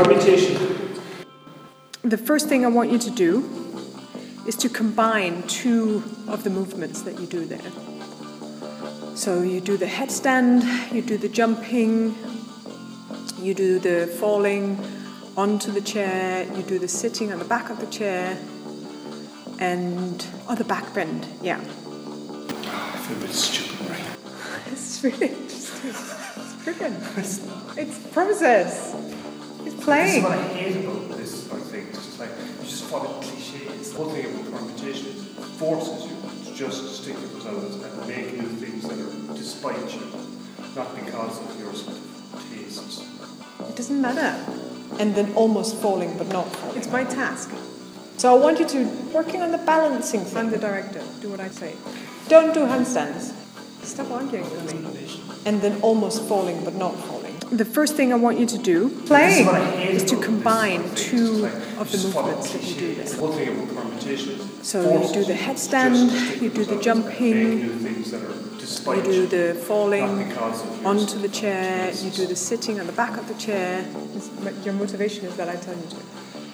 permutation. The first thing I want you to do is to combine two of the movements that you do there. So you do the headstand, you do the jumping, you do the falling onto the chair, you do the sitting on the back of the chair, and the back bend, yeah. I feel a bit stupid, right? It's really interesting. It's brilliant. It's process. It's playing. This is what I hate about this sort of thing. It's just like, you just follow cliches. The whole thing about permutation is it forces you to just stick with results and make new things that are despite you, not because of your sort of tastes. It doesn't matter. And then almost falling but not falling. It's my task. So I want you to, working on the balancing thing. I'm the director, do what I say. Don't do handstands. Stop arguing with me. And then almost falling but not falling. The first thing I want you to do, playing, is to combine two of the movements that you do there. The whole thing about permutation is so you do the headstand, you do the jumping, you do the falling onto the chair, you do the sitting on the back of the chair. Your motivation is that I tell you to.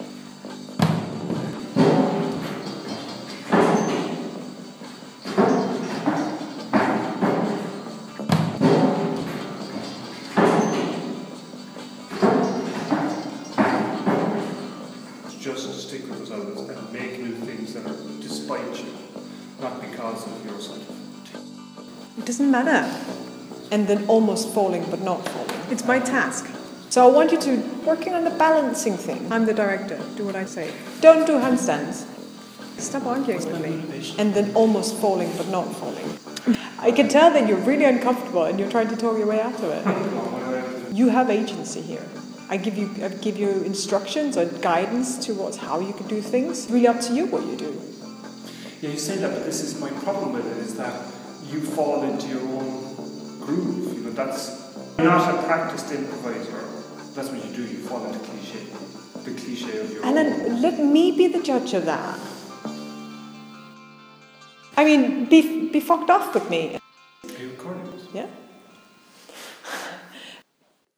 Just stick with results and make new things that are despite you, not because of your sort of taste. It doesn't matter. And then almost falling but not falling. It's my task. So I want you to, working on the balancing thing. I'm the director, do what I say. Don't do handstands. Stop arguing with me. And then almost falling but not falling. I can tell that you're really uncomfortable and you're trying to talk your way out of it. You have agency here. I give you instructions or guidance towards how you can do things. It's really up to you what you do. Yeah, you say that, but this is my problem with it, is that you fall into your own groove. You know, you're not a practiced improviser. That's what you do. You fall into cliche, the cliche of your and own. then let me be the judge of that. I mean, be fucked off with me.